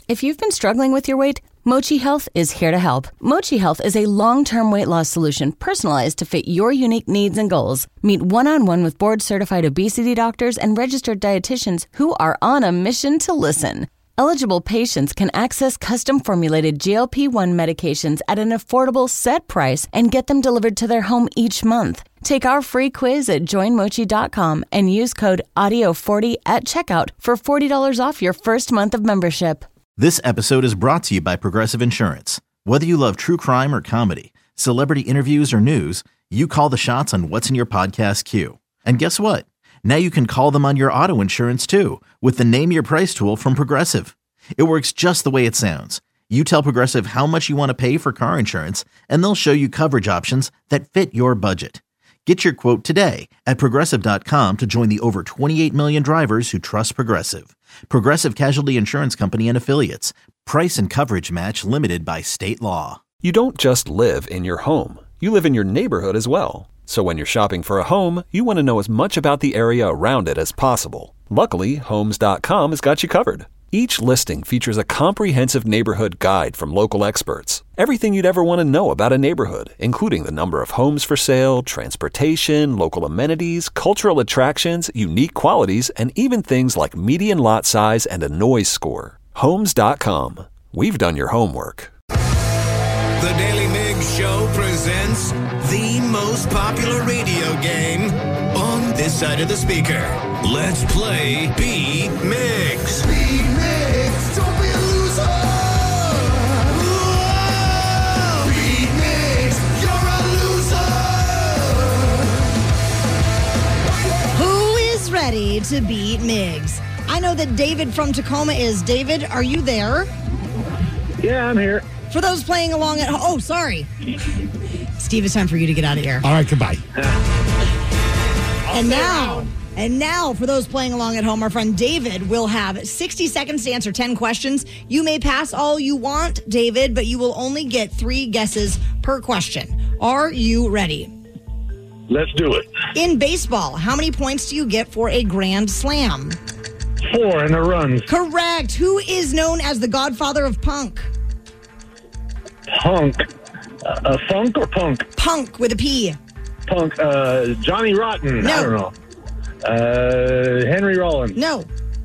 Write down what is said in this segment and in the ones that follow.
If you've been struggling with your weight, Mochi Health is here to help. Mochi Health is a long-term weight loss solution personalized to fit your unique needs and goals. Meet one-on-one with board-certified obesity doctors and registered dietitians who are on a mission to listen. Eligible patients can access custom-formulated GLP-1 medications at an affordable set price and get them delivered to their home each month. Take our free quiz at joinmochi.com and use code AUDIO40 at checkout for $40 off your first month of membership. This episode is brought to you by Progressive Insurance. Whether you love true crime or comedy, celebrity interviews or news, you call the shots on what's in your podcast queue. And guess what? Now you can call them on your auto insurance too with the Name Your Price tool from Progressive. It works just the way it sounds. You tell Progressive how much you want to pay for car insurance, and they'll show you coverage options that fit your budget. Get your quote today at Progressive.com to join the over 28 million drivers who trust Progressive. Progressive Casualty Insurance Company and Affiliates. Price and coverage match limited by state law. You don't just live in your home. You live in your neighborhood as well. So when you're shopping for a home, you want to know as much about the area around it as possible. Luckily, Homes.com has got you covered. Each listing features a comprehensive neighborhood guide from local experts. Everything you'd ever want to know about a neighborhood, including the number of homes for sale, transportation, local amenities, cultural attractions, unique qualities, and even things like median lot size and a noise score. Homes.com. We've done your homework. The Daily Migs Show presents the most popular radio game on this side of the speaker. Let's play Beat Migs. Beat Migs, don't be a loser. Whoa. Beat Migs, you're a loser. Who is ready to beat Migs? I know that David from Tacoma is. David, are you there? Yeah, I'm here. For those playing along at home, oh, sorry. Steve, it's time for you to get out of here. All right, goodbye. And now, for those playing along at home, our friend David will have 60 seconds to answer 10 questions. You may pass all you want, David, but you will only get 3 guesses per question. Are you ready? Let's do it. In baseball, how many points do you get for a grand slam? 4 in a run. Correct. Who is known as the godfather of punk? Punk. Funk or punk? Punk with a P. Punk. Johnny Rotten. No. I don't know. Henry Rollins. No.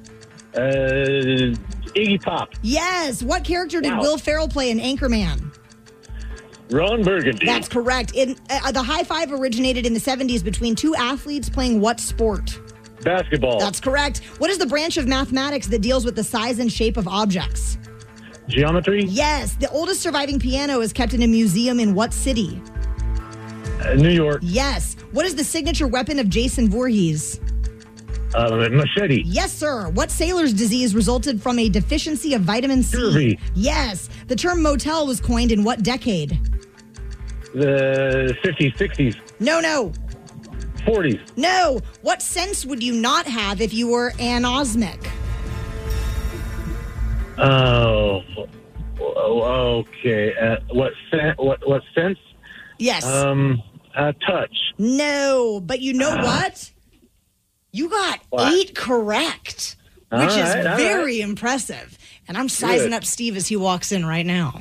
Iggy Pop. Yes. What character did Will Ferrell play in Anchorman? Ron Burgundy. That's correct. The high five originated in the 70s between 2 athletes playing what sport? Basketball. That's correct. What is the branch of mathematics that deals with the size and shape of objects? Geometry. Yes. The oldest surviving piano is kept in a museum in what city? New York. Yes. What is the signature weapon of Jason Voorhees? Machete. Yes, sir. What sailor's disease resulted from a deficiency of vitamin C? Scurvy. Yes. The term motel was coined in what decade? The 50s, 60s. No. 40s. No. What sense would you not have if you were anosmic? Oh, okay. What sense? Yes. Touch. No, but you know what? You got 8 correct, which is very impressive. And I'm sizing up Steve as he walks in right now.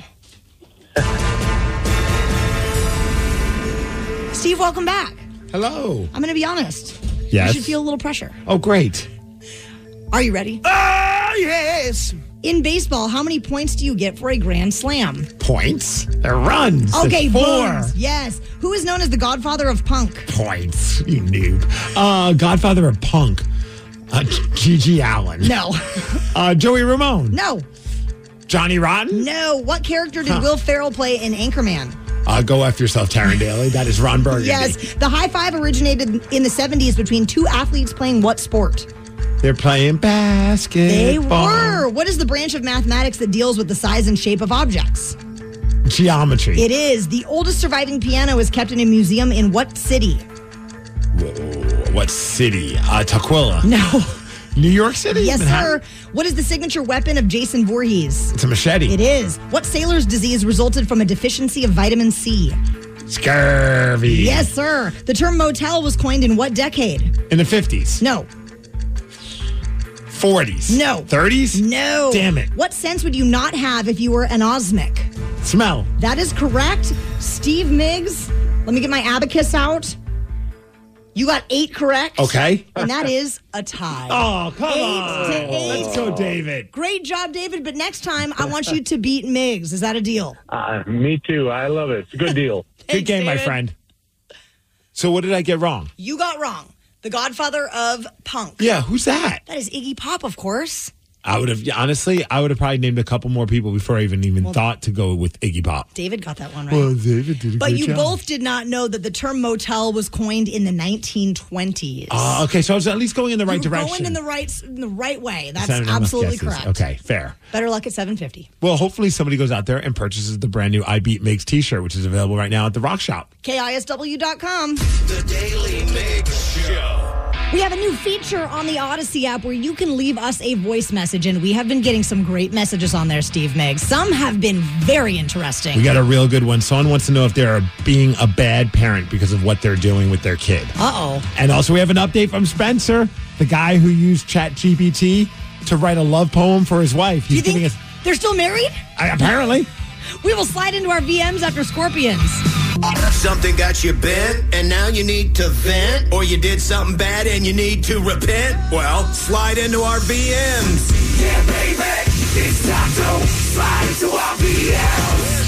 Steve, welcome back. Hello. I'm going to be honest. Yes. You should feel a little pressure. Oh, great. Are you ready? Yes. In baseball, how many points do you get for a grand slam? Points? They're runs. Okay, It's 4. runs. Yes. Who is known as the godfather of punk? Points, you noob. Godfather of punk. Gigi Allen. No. Joey Ramone. No. Johnny Rotten. No. What character did Will Ferrell play in Anchorman? Go F yourself, Taryn Daly. That is Ron Burgundy. Yes. The high five originated in the 70s between 2 athletes playing what sport? They're playing basketball. They were. What is the branch of mathematics that deals with the size and shape of objects? Geometry. It is. The oldest surviving piano is kept in a museum in what city? What city? Tukwila. No. New York City? Yes, Manhattan? sir. What is the signature weapon of Jason Voorhees? It's a machete. It is. What sailor's disease resulted from a deficiency of vitamin C? Scurvy. Yes, sir. The term motel was coined in what decade? In the 50s. No. 40s. No. 30s? No. Damn it. What sense would you not have if you were anosmic? Smell. That is correct. Steve Miggs, let me get my abacus out. You got 8 correct. Okay. And that is a tie. Oh, come 8 on. to 8. Let's go, David. Great job, David. But next time, I want you to beat Miggs. Is that a deal? Me too. I love it. It's a good deal. Good Thanks, game, my David. friend. So what did I get wrong? You got wrong. The godfather of punk. Yeah, who's that? That is Iggy Pop, of course. I would have probably named a couple more people before I even thought to go with Iggy Pop. David got that one right. Well, David did a But good you job. both did not know that the term motel was coined in the 1920s. Okay, so I was at least going in the right You're direction. going in the right way. That's Seven enough absolutely guesses. correct. Okay, fair. Better luck at 750. Well, hopefully somebody goes out there and purchases the brand new I Beat Migs t-shirt, which is available right now at the Rock Shop. KISW.com. The Daily Mix Show. We have a new feature on the Odyssey app where you can leave us a voice message, and we have been getting some great messages on there, Steve Miggs. Some have been very interesting. We got a real good one. Someone wants to know if they're being a bad parent because of what they're doing with their kid. Uh-oh. And also we have an update from Spencer, the guy who used ChatGPT to write a love poem for his wife. Do you He's giving think us they're still married? apparently. We will slide into our VMs after Scorpions. Something got you bent, and now you need to vent, or you did something bad and you need to repent? Well, slide into our VMs. Yeah, baby, it's time to slide into our VMs.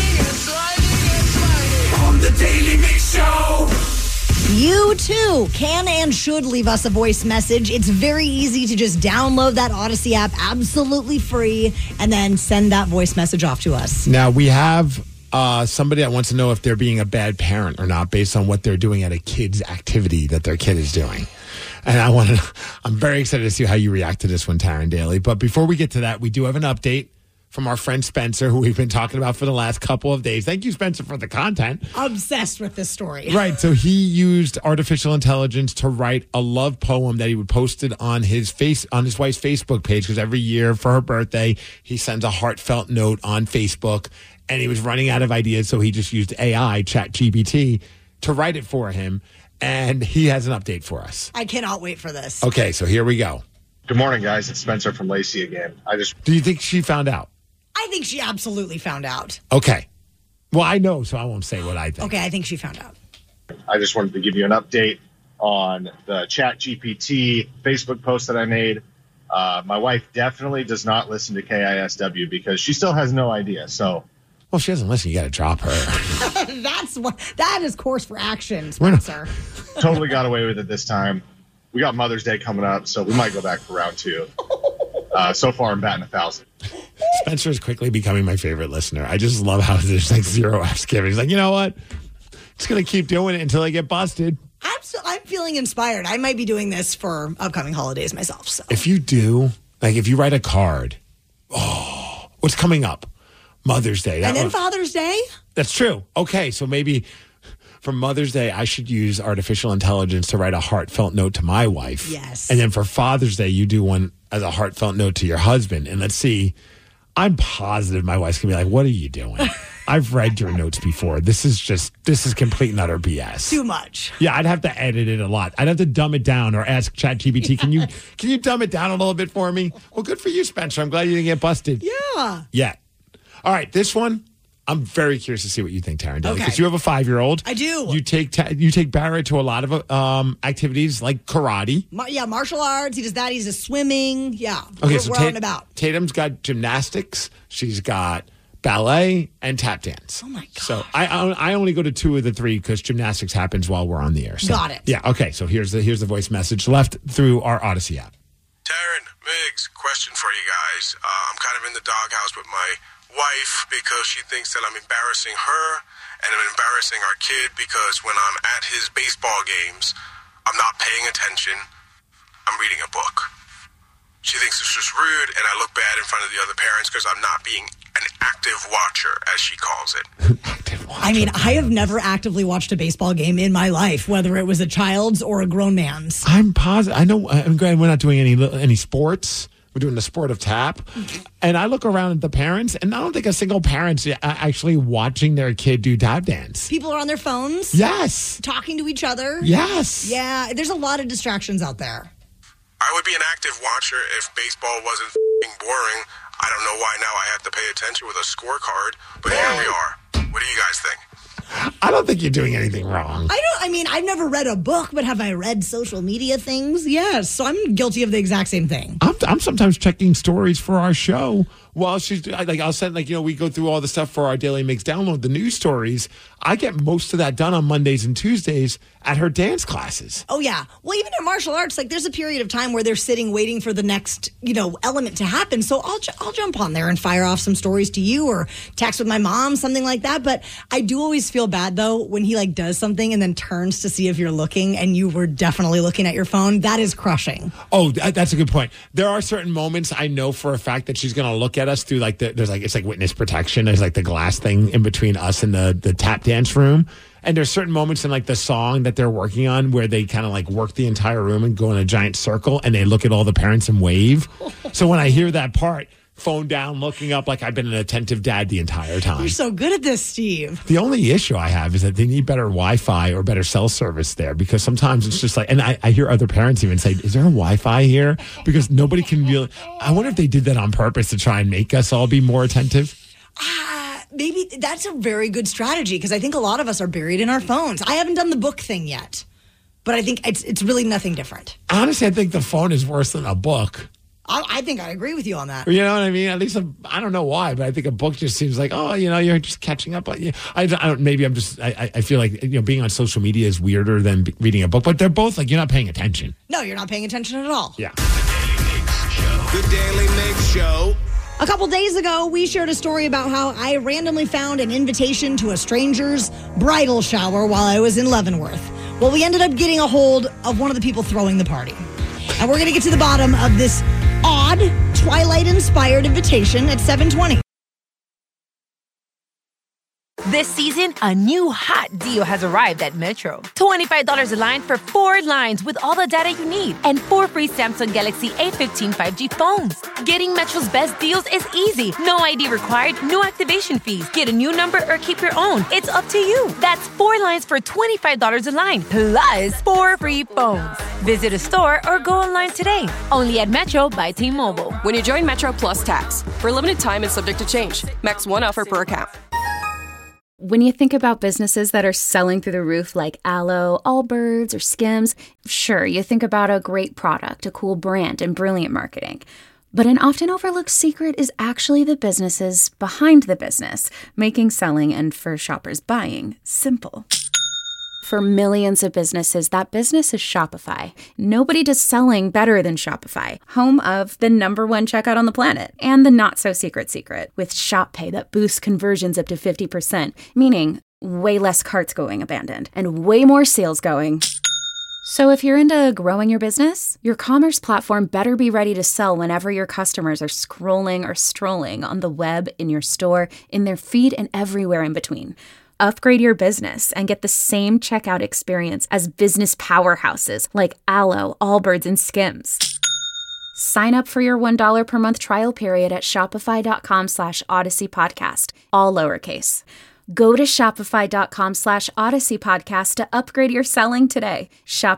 On the Daily Mix Show. You too can and should leave us a voice message. It's very easy to just download that Odyssey app absolutely free and then send that voice message off to us. Now we have somebody that wants to know if they're being a bad parent or not based on what they're doing at a kid's activity that their kid is doing. And I'm very excited to see how you react to this one, Taryn Daly. But before we get to that, we do have an update from our friend Spencer, who we've been talking about for the last couple of days. Thank you, Spencer, for the content. Obsessed with this story. Right. So he used artificial intelligence to write a love poem that he would post it on his wife's Facebook page, because every year for her birthday, he sends a heartfelt note on Facebook, and he was running out of ideas. So he just used AI, ChatGPT, to write it for him. And he has an update for us. I cannot wait for this. Okay. So here we go. Good morning, guys. It's Spencer from Lacey again. Do you think she found out? I think she absolutely found out. Okay. Well, I know, so I won't say what I think. Okay, I think she found out. I just wanted to give you an update on the ChatGPT Facebook post that I made. My wife definitely does not listen to KISW because she still has no idea. So, well, she doesn't listen. You got to drop her. That is course for action, Spencer. totally got away with it this time. We got Mother's Day coming up, so we might go back for round 2. So far, I'm batting 1,000. Spencer is quickly becoming my favorite listener. I just love how there's like zero F's given. He's like, you know what? Just going to keep doing it until I get busted. I'm feeling inspired. I might be doing this for upcoming holidays myself. So if you do, like if you write a card, what's coming up? Mother's Day. And then Father's Day? That's true. Okay, so maybe for Mother's Day, I should use artificial intelligence to write a heartfelt note to my wife. Yes. And then for Father's Day, you do one as a heartfelt note to your husband. And let's see, I'm positive my wife's going to be like, what are you doing? I've read your notes before. This is complete and utter BS. Too much. Yeah, I'd have to edit it a lot. I'd have to dumb it down or ask ChatGPT, can you dumb it down a little bit for me? Well, good for you, Spencer. I'm glad you didn't get busted. Yeah. Yeah. All right, this one, I'm very curious to see what you think, Taryn. Okay. Because you have a 5-year-old. I do. You take Barrett to a lot of activities like karate. Martial arts. He does that. He's a swimming. Yeah. Okay, we're out and about. Tatum's got gymnastics. She's got ballet and tap dance. Oh, my God. So I only go to 2 of the 3 because gymnastics happens while we're on the air. So, got it. Yeah, okay. So here's the voice message left through our Odyssey app. Taryn, Miggs, question for you guys. I'm kind of in the doghouse with my wife because she thinks that I'm embarrassing her and I'm embarrassing our kid because when I'm at his baseball games, I'm not paying attention. I'm reading a book. She thinks it's just rude and I look bad in front of the other parents because I'm not being an active watcher, as she calls it. I mean, I have never actively watched a baseball game in my life, whether it was a child's or a grown man's. I'm positive. I know. I'm glad we're not doing any sports. We're doing the sport of tap. And I look around at the parents, and I don't think a single parent's actually watching their kid do tap dance. People are on their phones. Yes. Talking to each other. Yes. Yeah, there's a lot of distractions out there. I would be an active watcher if baseball wasn't f***ing boring. I don't know why now I have to pay attention with a scorecard, but here we are. What do you guys think? I don't think you're doing anything wrong. I've never read a book, but have I read social media things? Yes. So I'm guilty of the exact same thing. I'm sometimes checking stories for our show while she's like, I'll send we go through all the stuff for our Daily Mix download, the news stories. I get most of that done on Mondays and Tuesdays at her dance classes. Oh, yeah. Well, even in martial arts, there's a period of time where they're sitting waiting for the next, element to happen. So I'll jump on there and fire off some stories to you or text with my mom, something like that. But I do always feel bad, though, when he does something and then turns to see if you're looking and you were definitely looking at your phone. That is crushing. Oh, that's a good point. There are certain moments I know for a fact that she's going to look at us through it's like witness protection. There's the glass thing in between us and the tap dance room. And there's certain moments in the song that they're working on where they kind of work the entire room and go in a giant circle and they look at all the parents and wave. So when I hear that part, phone down, looking up like I've been an attentive dad the entire time. You're so good at this, Steve. The only issue I have is that they need better Wi-Fi or better cell service there because sometimes it's just and I hear other parents even say, is there a Wi-Fi here? Because nobody can really. I wonder if they did that on purpose to try and make us all be more attentive. Maybe that's a very good strategy because I think a lot of us are buried in our phones. I haven't done the book thing yet, but I think it's really nothing different. Honestly, I think the phone is worse than a book. I think I agree with you on that. You know what I mean? At least I don't know why, but I think a book just seems like, you're just catching up. I don't. Maybe I'm just. I feel like being on social media is weirder than reading a book. But they're both you're not paying attention. No, you're not paying attention at all. Yeah. The Daily Mix Show. A couple days ago, we shared a story about how I randomly found an invitation to a stranger's bridal shower while I was in Leavenworth. Well, we ended up getting a hold of one of the people throwing the party. And we're going to get to the bottom of this odd Twilight-inspired invitation at 7:20. This season, a new hot deal has arrived at Metro. $25 a line for 4 lines with all the data you need and 4 free Samsung Galaxy A15 5G phones. Getting Metro's best deals is easy. No ID required, no activation fees. Get a new number or keep your own. It's up to you. That's 4 lines for $25 a line, plus 4 free phones. Visit a store or go online today. Only at Metro by T-Mobile. When you join Metro Plus Tax, for a limited time and subject to change. Max 1 offer per account. When you think about businesses that are selling through the roof like Aloe, Allbirds, or Skims, sure, you think about a great product, a cool brand, and brilliant marketing. But an often overlooked secret is actually the businesses behind the business, making selling and, for shoppers, buying simple. For millions of businesses, that business is Shopify. Nobody does selling better than Shopify, home of the #1 checkout on the planet, and the not-so-secret secret, with Shop Pay that boosts conversions up to 50%, meaning way less carts going abandoned, and way more sales going. So if you're into growing your business, your commerce platform better be ready to sell whenever your customers are scrolling or strolling on the web, in your store, in their feed, and everywhere in between. Upgrade your business and get the same checkout experience as business powerhouses like Aloe, Allbirds, and Skims. Sign up for your $1 per month trial period at shopify.com/Odyssey Podcast, all lowercase. Go to shopify.com/Odyssey Podcast to upgrade your selling today.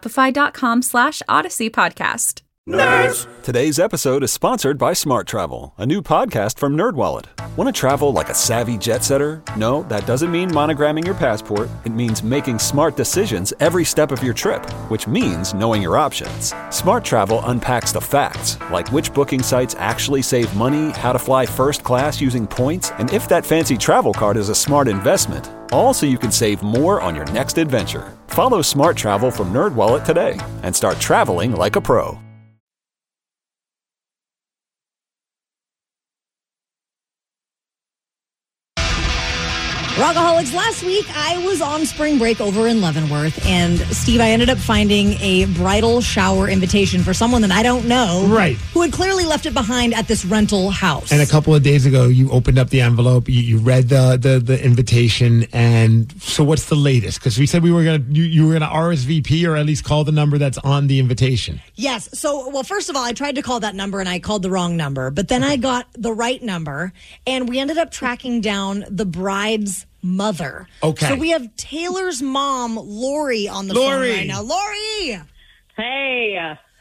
Shopify.com/Odyssey Podcast. Nerds! Today's episode is sponsored by Smart Travel, a new podcast from NerdWallet. Want to travel like a savvy jet setter? No, that doesn't mean monogramming your passport. It means making smart decisions every step of your trip, which means knowing your options. Smart Travel unpacks the facts, like which booking sites actually save money, how to fly first class using points, and if that fancy travel card is a smart investment. All so you can save more on your next adventure. Follow Smart Travel from NerdWallet today and start traveling like a pro. Rockaholics, last week I was on spring break over in Leavenworth, and Steve, I ended up finding a bridal shower invitation for someone that I don't know, right? Who had clearly left it behind at this rental house. And a couple of days ago, you opened up the envelope, you read the invitation, and so what's the latest? Because we said you were gonna RSVP or at least call the number that's on the invitation. Yes. So, well, first of all, I tried to call that number and I called the wrong number, but then I got the right number, and we ended up tracking down the bride's mother. Okay. So we have Taylor's mom, Lori, on the phone right now. Lori! Hey.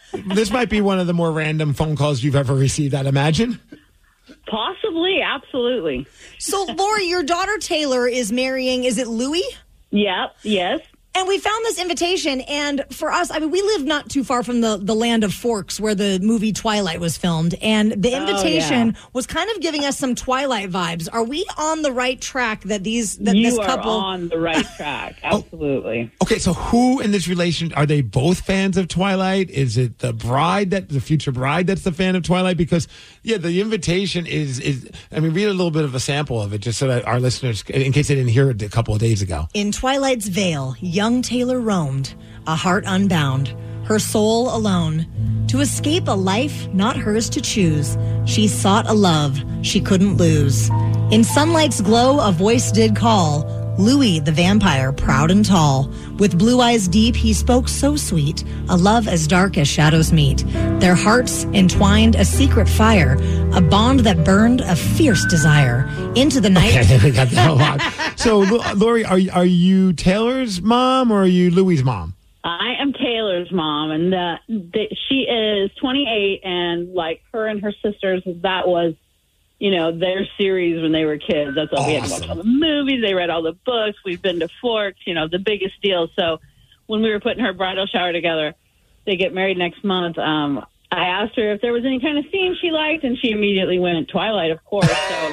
This might be one of the more random phone calls you've ever received, I'd imagine. Possibly, absolutely. So, Lori, your daughter Taylor is marrying, is it Louis? Yep, yes. And we found this invitation, and for us, I mean, we live not too far from the land of Forks where the movie Twilight was filmed, and the invitation was kind of giving us some Twilight vibes. Are we on the right track that this couple... You are on the right track, absolutely. Okay, so who in this relation, are they both fans of Twilight? Is it the future bride that's the fan of Twilight? Because, the invitation is I mean, read a little bit of a sample of it, just so that our listeners, in case they didn't hear it a couple of days ago. In Twilight's veil, young Taylor roamed, a heart unbound, her soul alone. To escape a life not hers to choose, she sought a love she couldn't lose. In sunlight's glow, a voice did call, Louis the vampire, proud and tall. With blue eyes deep, he spoke so sweet, a love as dark as shadows meet. Their hearts entwined a secret fire, a bond that burned a fierce desire. Into the night. Okay, we got that a lot. So, Lori, are you Taylor's mom or are you Louis' mom? I am Taylor's mom, and she is 28, and like her and her sisters, that was, their series when they were kids. That's all. Awesome. We had to watch all the movies. They read all the books. We've been to Forks, the biggest deal. So when we were putting her bridal shower together, they get married next month. I asked her if there was any kind of theme she liked, and she immediately went Twilight, of course. So,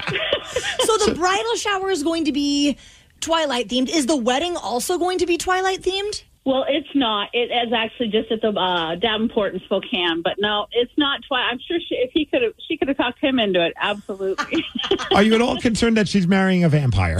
so the bridal shower is going to be Twilight themed. Is the wedding also going to be Twilight themed? Well, it's not. It is actually just at the Davenport in Spokane. But no, it's not Twilight. I'm sure she could have talked him into it. Absolutely. Are you at all concerned that she's marrying a vampire?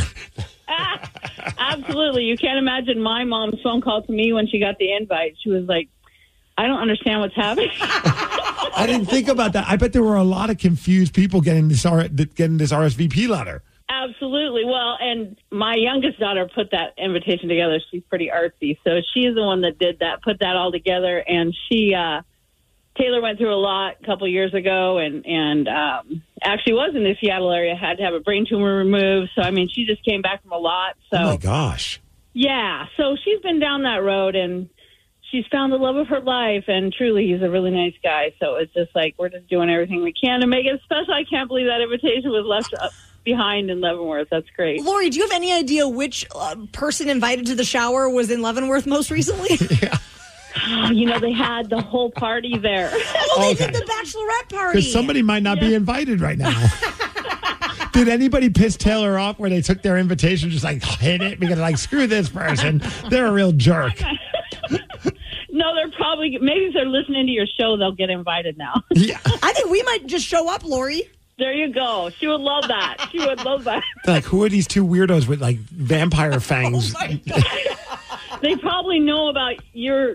Absolutely. You can't imagine my mom's phone call to me when she got the invite. She was like, I don't understand what's happening. I didn't think about that. I bet there were a lot of confused people getting this RSVP letter. Absolutely. Well, and my youngest daughter put that invitation together. She's pretty artsy. So she's the one that did that, put that all together. And Taylor went through a lot a couple years ago and actually was in the Seattle area, had to have a brain tumor removed. So, I mean, she just came back from a lot. So, oh, my gosh. Yeah. So she's been down that road, and she's found the love of her life. And truly, he's a really nice guy. So it's just like we're just doing everything we can to make it special. I can't believe that invitation was left behind in Leavenworth. That's great. Lori, do you have any idea which person invited to the shower was in Leavenworth most recently? Yeah. They had the whole party there. They did the bachelorette party. Because somebody might not be invited right now. Did anybody piss Taylor off where they took their invitation, just like hit it because screw this person? They're a real jerk. No, they're probably, maybe if they're listening to your show, they'll get invited now. Yeah. I think we might just show up, Lori. There you go. She would love that. She would love that. Like, who are these two weirdos with vampire fangs? Oh my God. They probably know about your.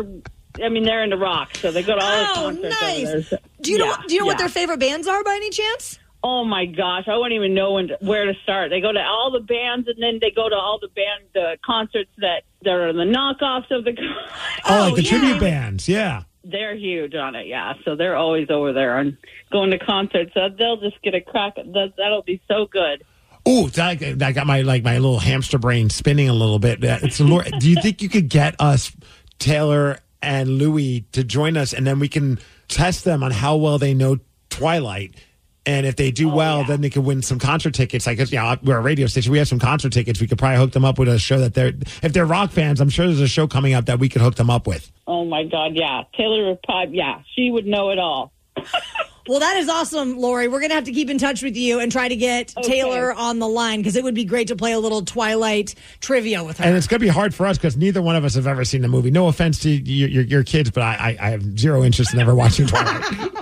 I mean, they're into rock, so they go to all the concerts nice. over there. So, do you know what their favorite bands are by any chance? Oh my gosh, I wouldn't even know where to start. They go to all the bands, and then they go to all the concerts that are the knockoffs of the. The tribute bands, yeah. They're huge on it, yeah. So they're always over there and going to concerts. So they'll just get a crack. That'll be so good. Oh, that got my little hamster brain spinning a little bit. Do you think you could get us, Taylor and Louis, to join us, and then we can test them on how well they know Twilight? And if they do then they could win some concert tickets. We're a radio station. We have some concert tickets. We could probably hook them up with a show if they're rock fans, I'm sure there's a show coming up that we could hook them up with. Oh, my God, yeah. Taylor would probably, she would know it all. Well, that is awesome, Lori. We're going to have to keep in touch with you and try to get Taylor on the line because it would be great to play a little Twilight trivia with her. And it's going to be hard for us because neither one of us have ever seen the movie. No offense to your kids, but I have zero interest in ever watching Twilight.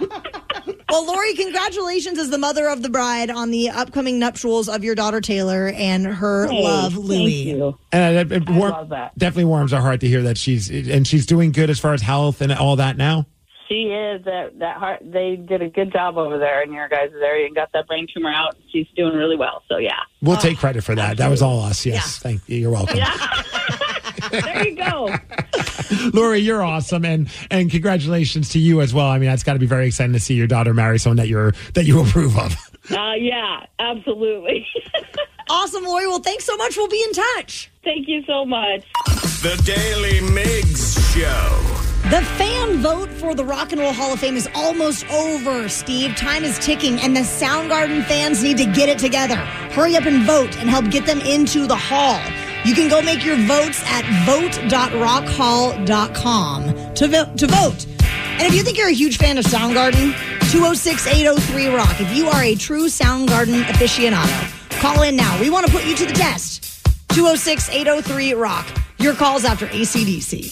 Well, Lori, congratulations as the mother of the bride on the upcoming nuptials of your daughter Taylor and her love, Louis. Thank you. And I love that. Definitely warms our heart to hear that she's doing good as far as health and all that now. She is. That heart. They did a good job over there in your guys' area and got that brain tumor out. She's doing really well. So yeah, we'll take credit for that. Absolutely. That was all us. Yes, Thank you. You're welcome. Yeah. There you go. Lori, you're awesome, and congratulations to you as well. I mean, it's got to be very exciting to see your daughter marry someone that you approve of. Yeah, absolutely. Awesome, Lori. Well, thanks so much. We'll be in touch. Thank you so much. The Daily Migs Show. The fan vote for the Rock and Roll Hall of Fame is almost over, Steve. Time is ticking, and the Soundgarden fans need to get it together. Hurry up and vote and help get them into the hall. You can go make your votes at vote.rockhall.com to vote. And if you think you're a huge fan of Soundgarden, 206-803-ROCK. If you are a true Soundgarden aficionado, call in now. We want to put you to the test. 206-803-ROCK. Your calls after AC/DC.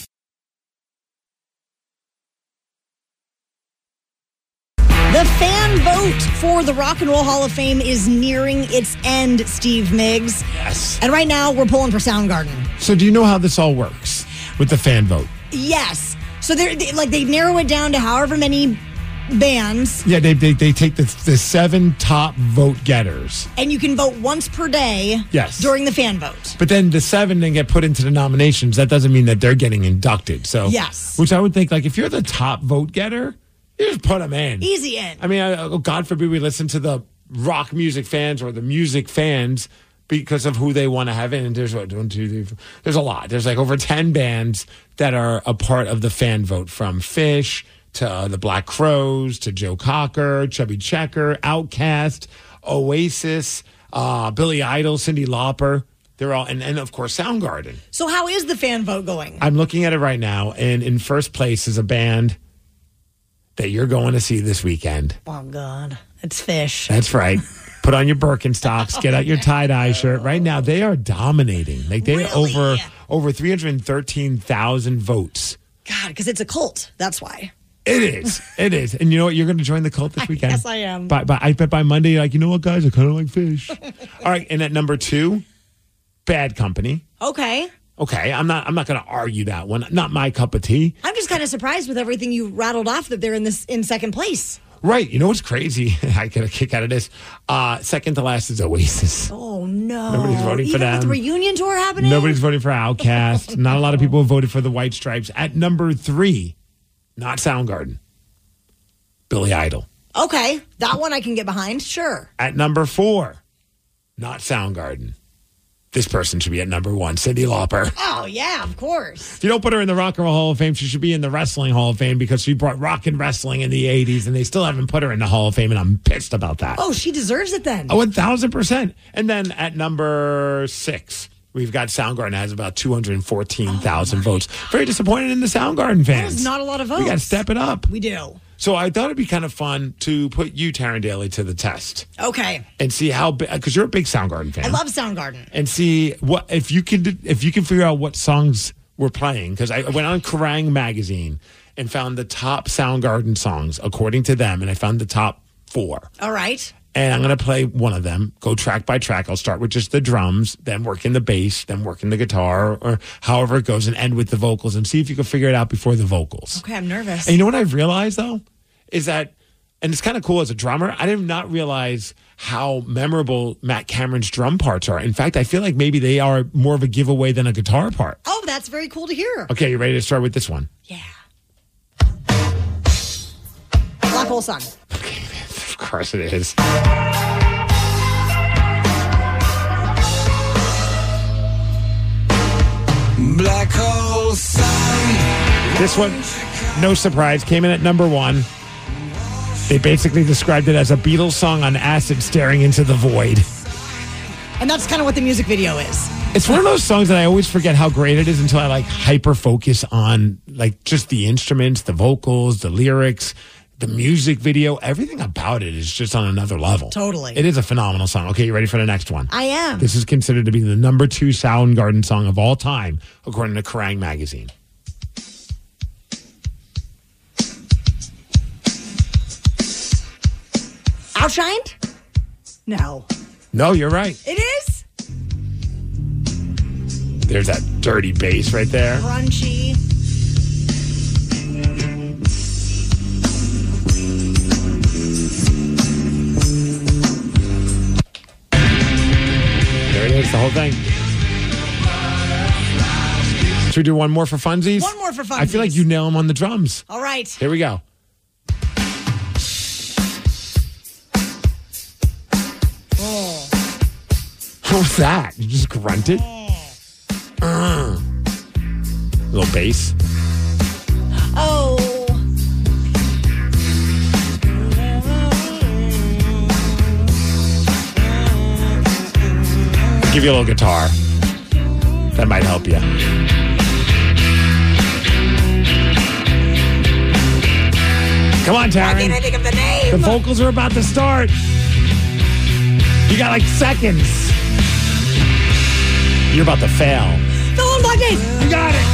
The fan vote for the Rock and Roll Hall of Fame is nearing its end, Steve Miggs. Yes. And right now, we're pulling for Soundgarden. So do you know how this all works with the fan vote? Yes. So they narrow it down to however many bands. Yeah, they take the 7 top vote getters. And you can vote once per day during the fan vote. But then the 7 then get put into the nominations. That doesn't mean that they're getting inducted. So yes. Which I would think, like, if you're the top vote getter, you just put them in. Easy in. I mean, God forbid we listen to the rock music fans or the music fans because of who they want to have in. And there's what, 1, 2, 3, 4. There's a lot. There's like over 10 bands that are a part of the fan vote, from Fish to the Black Crowes to Joe Cocker, Chubby Checker, Outkast, Oasis, Billy Idol, Cyndi Lauper. They're all, and of course, Soundgarden. So how is the fan vote going? I'm looking at it right now, and in first place is a band that you're going to see this weekend. Oh, God. It's Fish. That's right. Put on your Birkenstocks. Get out your tie-dye shirt. Right now, they are dominating. Like, they are over 313,000 votes. God, because it's a cult. That's why. It is. It is. And you know what? You're going to join the cult this weekend. Yes, I am. I bet by Monday, you're like, you know what, guys? I kind of like Fish. All right. And at number 2, Bad Company. Okay. Okay, I'm not going to argue that one. Not my cup of tea. I'm just kind of surprised with everything you rattled off that they're in second place. Right. You know what's crazy? I get a kick out of this. Second to last is Oasis. Oh, no. Nobody's voting for them. Even with the reunion tour happening? Nobody's voting for Outkast. Not a lot of people have voted for the White Stripes. At number 3, not Soundgarden, Billy Idol. Okay, that one I can get behind. Sure. At number 4, not Soundgarden. This person should be at number 1, Cyndi Lauper. Oh, yeah, of course. If you don't put her in the Rock and Roll Hall of Fame, she should be in the Wrestling Hall of Fame because she brought rock and wrestling in the 80s, and they still haven't put her in the Hall of Fame, and I'm pissed about that. Oh, she deserves it then. Oh, 1,000%. And then at number 6, we've got Soundgarden. Has about 214,000 votes. Very disappointed in the Soundgarden fans. That is not a lot of votes. We got to step it up. We do. So I thought it'd be kind of fun to put you, Taryn Daly, to the test. Okay. And see how big, because you're a big Soundgarden fan. I love Soundgarden. And see what if you can figure out what songs we're playing. Because I went on Kerrang! Magazine and found the top Soundgarden songs according to them, and I found the top 4. All right. And I'm going to play one of them, go track by track. I'll start with just the drums, then work in the bass, then work in the guitar, or however it goes, and end with the vocals, and see if you can figure it out before the vocals. Okay, I'm nervous. And you know what I've realized, though? Is that, and it's kind of cool as a drummer, I did not realize how memorable Matt Cameron's drum parts are. In fact, I feel like maybe they are more of a giveaway than a guitar part. Oh, that's very cool to hear. Okay, you ready to start with this one? Yeah. Black Hole Sun. Okay, of course it is. Black Hole Sun. This one, no surprise, came in at number 1. They basically described it as a Beatles song on acid staring into the void. And that's kind of what the music video is. It's one of those songs that I always forget how great it is until I hyper focus on just the instruments, the vocals, the lyrics, the music video. Everything about it is just on another level. Totally. It is a phenomenal song. Okay, you ready for the next one? I am. This is considered to be the number 2 Soundgarden song of all time, according to Kerrang! Magazine. Outshined? No. No, you're right. It is? There's that dirty bass right there. Crunchy. There it is, the whole thing. Should we do one more for funsies? One more for funsies. I feel like you nail them on the drums. All right. Here we go. Oh. What was that? You just grunted? Little bass. Oh, give you a little guitar. That might help you. Come on, Taryn. I can't think of the name. The vocals are about to start. You got like seconds. You're about to fail. The Lone Black Days. You got it.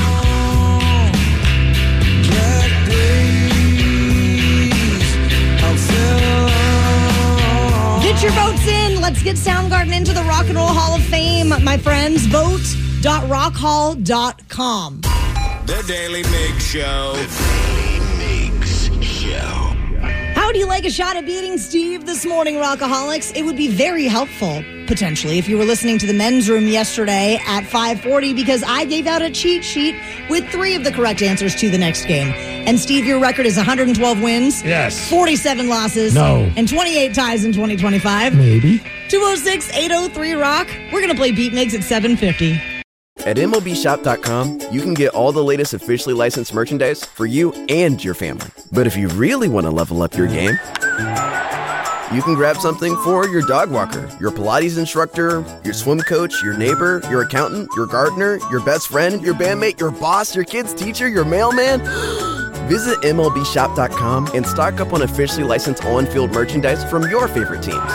Get your votes in. Let's get Soundgarden into the Rock and Roll Hall of Fame, my friends. Vote.rockhall.com. The Daily Mix Show. The Daily Mix Show. How would you like a shot at beating Steve this morning, Rockaholics? It would be very helpful, potentially, if you were listening to the men's room yesterday at 5:40, because I gave out a cheat sheet with 3 of the correct answers to the next game. And Steve, your record is 112 wins. Yes. 47 losses. No. And 28 ties in 2025. Maybe. 206-803-ROCK. We're going to play Beat Migs at 7:50. At MLBshop.com, you can get all the latest officially licensed merchandise for you and your family. But if you really want to level up your game, you can grab something for your dog walker, your Pilates instructor, your swim coach, your neighbor, your accountant, your gardener, your best friend, your bandmate, your boss, your kid's teacher, your mailman. Visit MLBshop.com and stock up on officially licensed on-field merchandise from your favorite teams.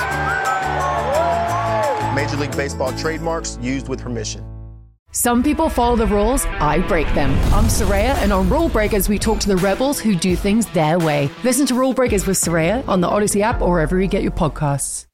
Major League Baseball trademarks used with permission. Some people follow the rules, I break them. I'm Soraya, and on Rule Breakers, we talk to the rebels who do things their way. Listen to Rule Breakers with Soraya on the Odyssey app or wherever you get your podcasts.